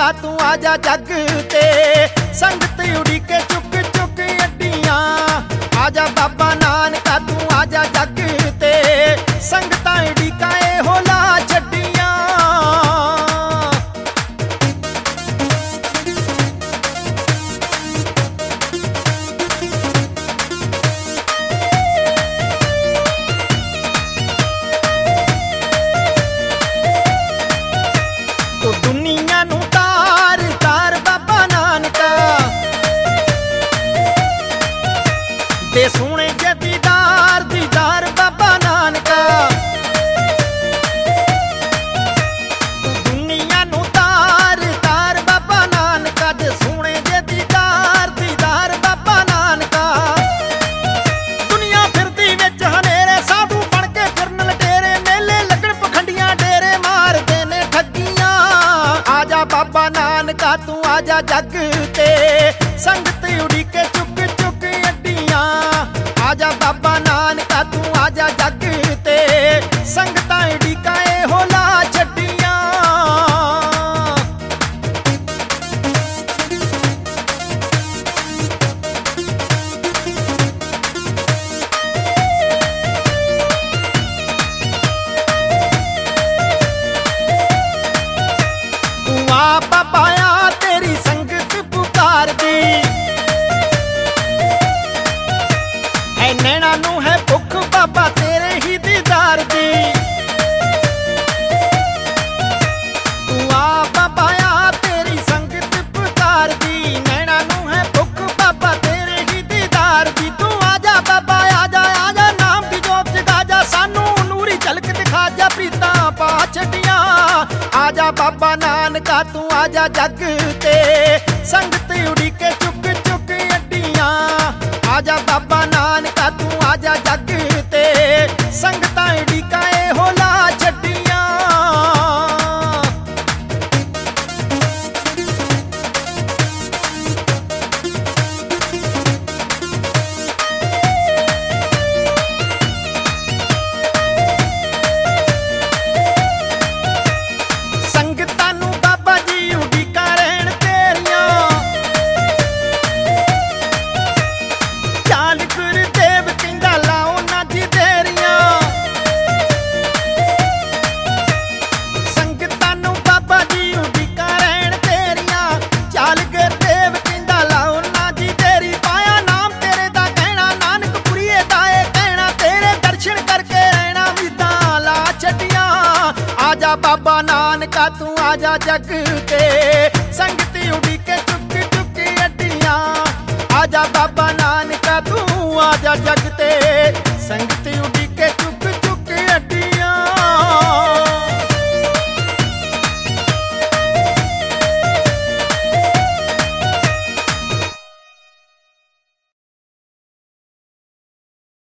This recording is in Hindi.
तू आजा जग ते, संगत उड़ीके चुक चुक अड्डियां। आजा बाबा नानका तू आजा जग ते, संगत उड़ीका ए होला छड्डियां। तू दुनिया नू तार तार बाबा नानका, दे सोने जे दीदार दीदार बाबा नानका। तू दुनिया नू तार तार बाबा नानका, दे सोने जे दीदार दीदार बाबा नानका। दुनिया फिरदी विच हनेरे साधु बन के फिरन लटेरे, मेले लगन पखंडियां डेरे मारदे ने ठगियां। आजा बाबा नानका तू आजा जग ते, संगत उड़ीके चुक चुक अड्डियां। आजा बाबा नानका तू आजा जग ते, संगत उड़ीका ए होला छड्डियां। तू आ बाबा आ तेरी संगत पुकार दी, है नैना नू है भुख बाबा तेरे ही दीदार दी। तू आ बाबा आ तेरी संगत पुकार दी, नैना नू है भुख बाबा तेरे ही दीदार दी। तू आजा बाबा आजा आजा, नाम दी जोत जगा जा, सानू नूरी झलक दिखा जा, प्रीतां पा छड्डियां। आजा बाबा नानका तू आजा जग ते, संगत उड़ीके चुक चुक अड्डियां। आजा बाबा नानका तू आजा जग ते, संगत उड़ीका ए होला छड्डियां। संगतां नू बाबा जी उड़ीका रहण तेरियां, चाल गुरदेव कहंदा लाओ ना जी देरियां। संगतां नू बाबा जी उड़ीका रहण तेरियां, चाल गुरदेव कहंदा लाओ ना जी देरी। पाया नाम तेरे दा कहना, नानकपुरीए दा ए कहना, तेरे दर्शन करके रहना मीतां ला छड्डियां। आजा बाबा नानका तू आजा जग ते, संगत उड़ीके चुक चुक अड्डियां। आजा बाबा नानका तू आजा जग